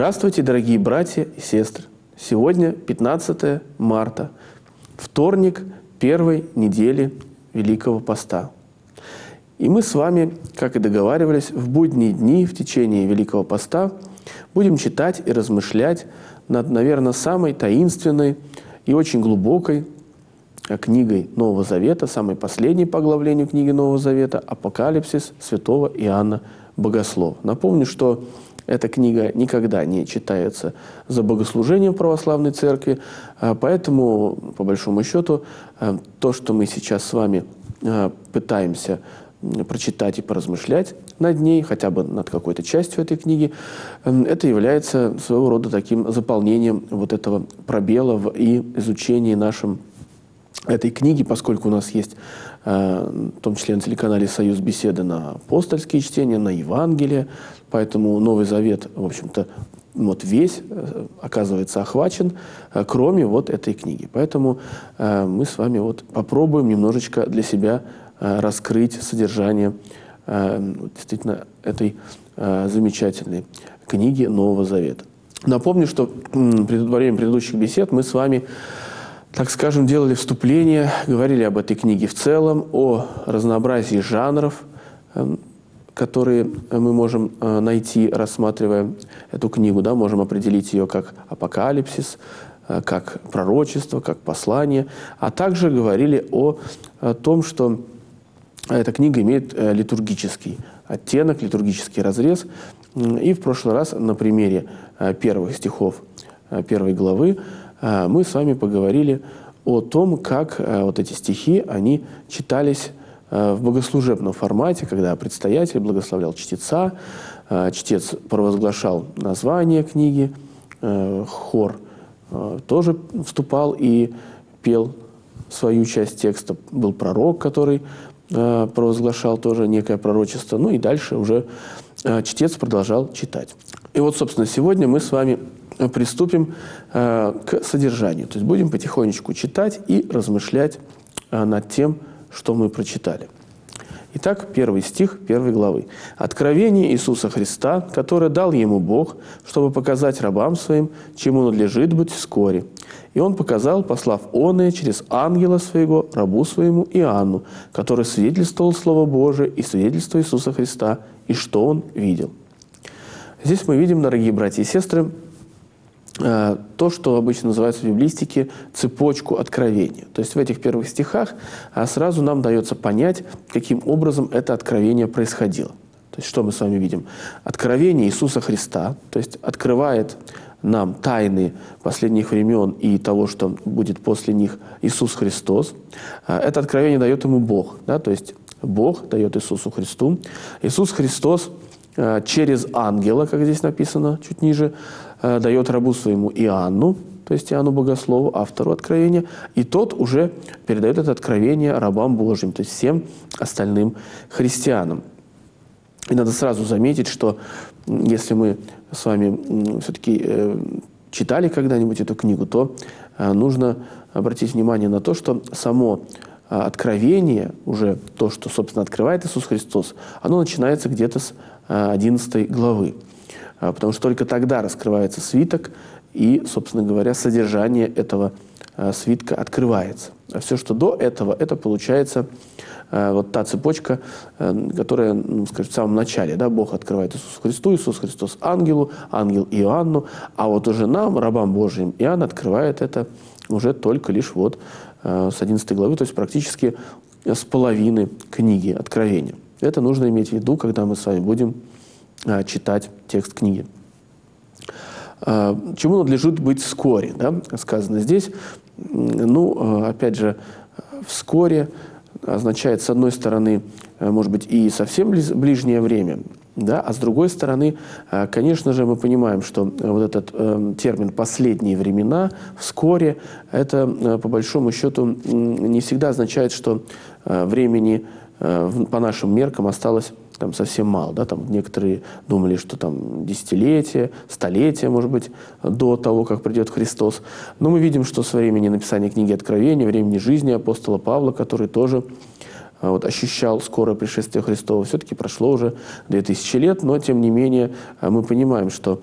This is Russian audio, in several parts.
Здравствуйте, дорогие братья и сестры! Сегодня 15 марта, вторник первой недели Великого Поста. И мы с вами, как и договаривались, в будние дни в течение Великого Поста будем читать и размышлять над, наверное, самой таинственной и очень глубокой книгой Нового Завета, самой последней по оглавлению книги Нового Завета «Апокалипсис» святого Иоанна Богослова. Напомню, что эта книга никогда не читается за богослужением в православной церкви, поэтому, по большому счету, то, что мы сейчас с вами пытаемся прочитать и поразмышлять над ней, хотя бы над какой-то частью этой книги, это является своего рода таким заполнением вот этого пробела в изучении нашим этой книги, поскольку у нас есть, в том числе на телеканале «Союз», беседы на апостольские чтения, на Евангелие, поэтому Новый Завет, в общем-то, вот весь, оказывается, охвачен, кроме вот этой книги. Поэтому мы с вами вот попробуем немножечко для себя раскрыть содержание действительно этой замечательной книги Нового Завета. Напомню, что во время предыдущих бесед мы с вами, так скажем, делали вступление, говорили об этой книге в целом, о разнообразии жанров, которые мы можем найти, рассматривая эту книгу. Да, можем определить ее как апокалипсис, как пророчество, как послание. А также говорили о том, что эта книга имеет литургический оттенок, литургический разрез. И в прошлый раз на примере первых стихов первой главы мы с вами поговорили о том, как вот эти стихи, они читались в богослужебном формате, когда предстоятель благословлял чтеца, чтец провозглашал название книги, хор тоже вступал и пел свою часть текста, был пророк, который провозглашал тоже некое пророчество, ну и дальше уже чтец продолжал читать. И вот, собственно, сегодня мы с вами приступим к содержанию. То есть будем потихонечку читать и размышлять над тем, что мы прочитали. Итак, первый стих первой главы. «Откровение Иисуса Христа, которое дал ему Бог, чтобы показать рабам своим, чему надлежит быть вскоре. И он показал, послав оное через ангела своего, рабу своему Иоанну, который свидетельствовал Слово Божие и свидетельство Иисуса Христа, и что он видел». Здесь мы видим, дорогие братья и сестры, то, что обычно называется в библистике цепочку откровения. То есть в этих первых стихах сразу нам дается понять, каким образом это откровение происходило. То есть что мы с вами видим? Откровение Иисуса Христа, то есть открывает нам тайны последних времен и того, что будет после них Иисус Христос. Это откровение дает ему Бог, да? То есть Бог дает Иисусу Христу. Иисус Христос через ангела, как здесь написано чуть ниже, дает рабу своему Иоанну, то есть Иоанну Богослову, автору откровения, и тот уже передает это откровение рабам Божьим, то есть всем остальным христианам. И надо сразу заметить, что если мы с вами все-таки читали когда-нибудь эту книгу, то нужно обратить внимание на то, что само откровение, уже то, что, собственно, открывает Иисус Христос, оно начинается где-то с 11 главы. Потому что только тогда раскрывается свиток, и, собственно говоря, содержание этого свитка открывается. А все, что до этого, это получается вот та цепочка, которая, скажем, в самом начале. Да, Бог открывает Иисусу Христу, Иисус Христос ангелу, ангел Иоанну, а вот уже нам, рабам Божьим, Иоанн открывает это уже только лишь вот с 11 главы, то есть практически с половины книги Откровения. Это нужно иметь в виду, когда мы с вами будем читать текст книги. Чему надлежит быть вскоре, да, сказано здесь. Ну, опять же, вскоре означает, с одной стороны, может быть, и совсем ближнее время, да, а с другой стороны, конечно же, мы понимаем, что вот этот термин «последние времена», «вскоре», это, по большому счету, не всегда означает, что времени по нашим меркам осталось там совсем мало, да, там некоторые думали, что там десятилетия, столетия, может быть, до того, как придет Христос. Но мы видим, что со времени написания книги Откровения, времени жизни апостола Павла, который тоже вот, ощущал скорое пришествие Христова, все-таки прошло уже 2000 лет, но тем не менее мы понимаем, что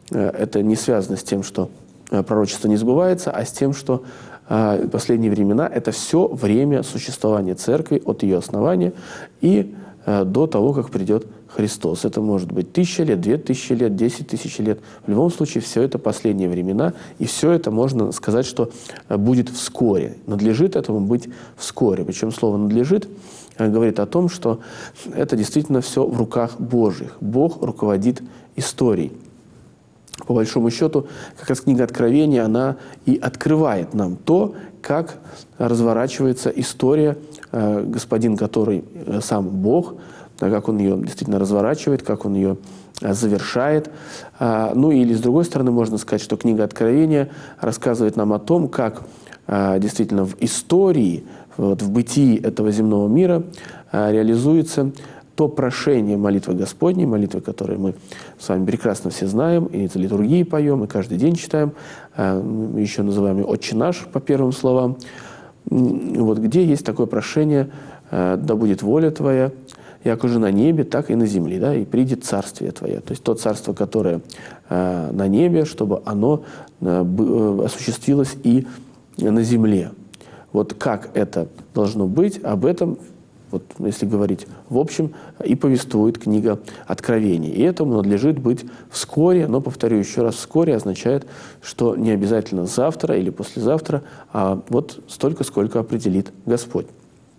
это не связано с тем, что пророчество не сбывается, а с тем, что последние времена – это все время существования церкви от ее основания и до того, как придет Христос. Это может быть 1000 лет, 2000 лет, 10 тысяч лет. В любом случае, все это последние времена, и все это, можно сказать, что будет вскоре. Надлежит этому быть вскоре. Причем слово «надлежит» говорит о том, что это действительно все в руках Божьих. Бог руководит историей. По большому счету, как раз книга Откровения, она и открывает нам то, как разворачивается история, господин, который сам Бог, как он ее действительно разворачивает, как он ее завершает. Ну или с другой стороны, можно сказать, что книга Откровения рассказывает нам о том, как действительно в истории, вот, в бытии этого земного мира реализуется то прошение молитвы Господней, молитвы, которые мы с вами прекрасно все знаем, и за литургией поем, и каждый день читаем, еще называем ее «Отче наш» по первым словам, вот, где есть такое прошение «Да будет воля Твоя, як уже на небе, так и на земле, да, и придет царствие Твое». То есть то царство, которое на небе, чтобы оно осуществилось и на земле. Вот как это должно быть, об этом, вот, если говорить в общем, и повествует книга Откровений. И этому надлежит быть вскоре, но, повторю еще раз, вскоре означает, что не обязательно завтра или послезавтра, а вот столько, сколько определит Господь.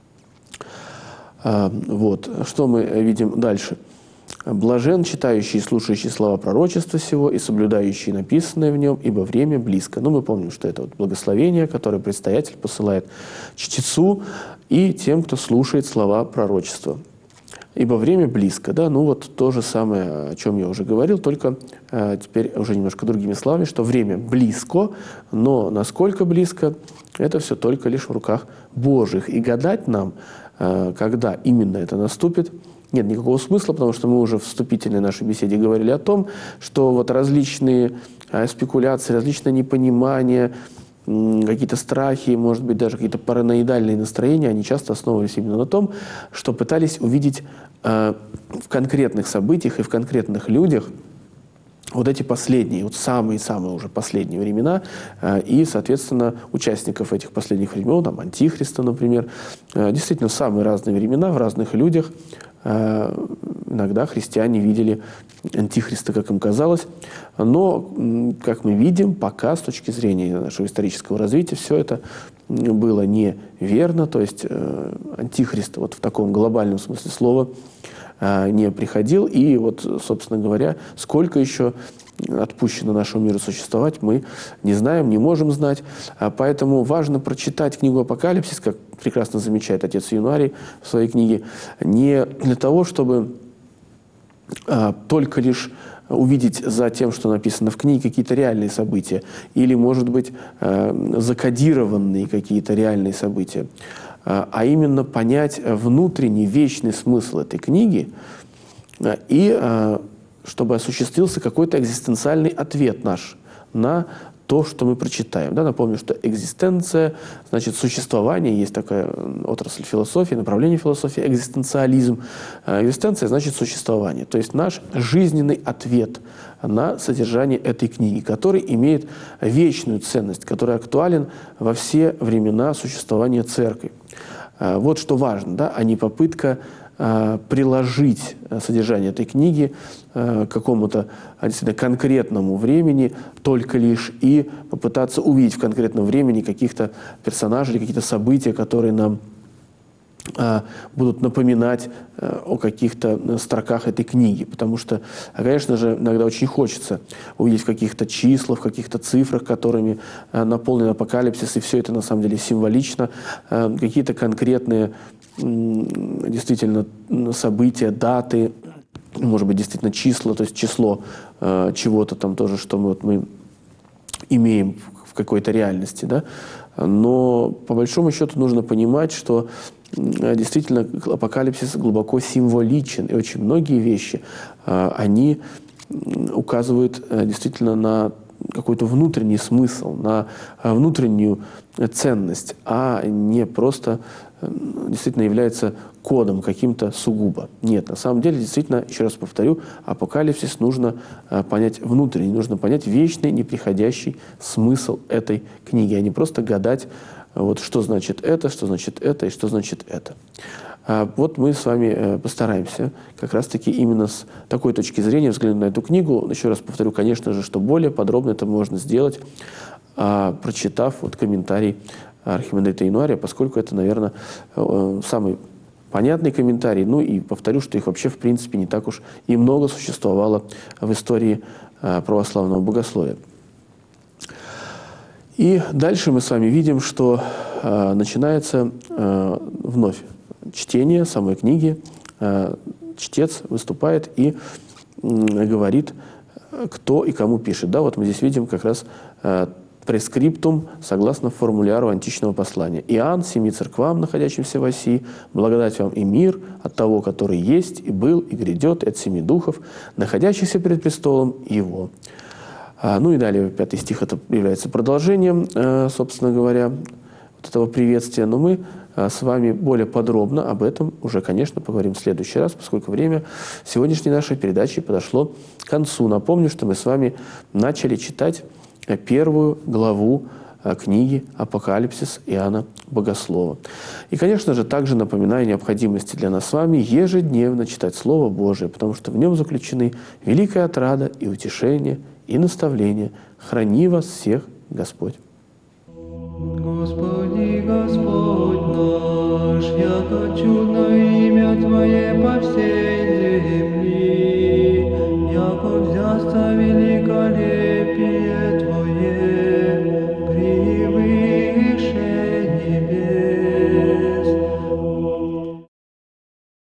Вот. Что мы видим дальше? «Блажен, читающий и слушающий слова пророчества сего и соблюдающий написанное в нем, ибо время близко». Ну, мы помним, что это вот благословение, которое предстоятель посылает чтецу и тем, кто слушает слова пророчества. «Ибо время близко». Да? Ну, вот то же самое, о чем я уже говорил, только теперь уже немножко другими словами, что время близко, но насколько близко, это все только лишь в руках Божьих. И гадать нам, когда именно это наступит, нет никакого смысла, потому что мы уже в вступительной нашей беседе говорили о том, что вот различные спекуляции, различные непонимания, какие-то страхи, может быть, даже какие-то параноидальные настроения, они часто основывались именно на том, что пытались увидеть в конкретных событиях и в конкретных людях вот эти последние, вот самые-самые уже последние времена, и, соответственно, участников этих последних времен, там, Антихриста, например, действительно, в самые разные времена, в разных людях, иногда христиане видели Антихриста, как им казалось, но, как мы видим, пока с точки зрения нашего исторического развития все это было неверно, то есть Антихрист вот в таком глобальном смысле слова не приходил, и вот, собственно говоря, сколько еще отпущено нашему миру существовать, мы не знаем, не можем знать. Поэтому важно прочитать книгу «Апокалипсис», как прекрасно замечает отец Януарий в своей книге, не для того, чтобы только лишь увидеть за тем, что написано в книге, какие-то реальные события, или, может быть, закодированные какие-то реальные события, а именно понять внутренний вечный смысл этой книги и чтобы осуществился какой-то экзистенциальный ответ наш на то, что мы прочитаем. Да, напомню, что экзистенция, значит, существование, есть такая отрасль философии, направление философии, экзистенциализм. Экзистенция значит существование, то есть наш жизненный ответ на содержание этой книги, который имеет вечную ценность, который актуален во все времена существования церкви. Вот что важно, да, а не попытка приложить содержание этой книги к какому-то действительно конкретному времени только лишь и попытаться увидеть в конкретном времени каких-то персонажей, какие-то события, которые нам будут напоминать о каких-то строках этой книги. Потому что, конечно же, иногда очень хочется увидеть в каких-то числах, в каких-то цифрах, которыми наполнен апокалипсис, и все это на самом деле символично, какие-то конкретные действительно события, даты, может быть, действительно числа, то есть число чего-то там тоже, что мы имеем в какой-то реальности, да? Но по большому счету нужно понимать, что действительно апокалипсис глубоко символичен, и очень многие вещи, они указывают действительно на какой-то внутренний смысл, на внутреннюю ценность, а не просто действительно является кодом каким-то сугубо. Нет, на самом деле, действительно, еще раз повторю, апокалипсис нужно понять внутренне, нужно понять вечный, неприходящий смысл этой книги, а не просто гадать, вот, что значит это и что значит это. Вот мы с вами постараемся как раз-таки именно с такой точки зрения взглянуть на эту книгу. Еще раз повторю, конечно же, что более подробно это можно сделать, прочитав вот комментарий архимандрита Януария, поскольку это, наверное, самый понятный комментарий. Ну и повторю, что их вообще в принципе не так уж и много существовало в истории православного богословия. И дальше мы с вами видим, что начинается вновь чтение самой книги. Чтец выступает и говорит, кто и кому пишет. Да, вот мы здесь видим как раз прескриптум согласно формуляру античного послания. «Иоанн, семи церквам, находящимся в Асии, благодать вам и мир от того, который есть, и был, и грядет, и от семи духов, находящихся перед престолом Его». Ну и далее 5 стих, это является продолжением, собственно говоря, вот этого приветствия. Но мы с вами более подробно об этом уже, конечно, поговорим в следующий раз, поскольку время сегодняшней нашей передачи подошло к концу. Напомню, что мы с вами начали читать первую главу книги «Апокалипсис» Иоанна Богослова. И, конечно же, также напоминаю о необходимости для нас с вами ежедневно читать Слово Божие, потому что в нем заключены великая отрада и утешение, и наставление. Храни вас всех Господь. Господи, Господь наш, яко чудно имя Твое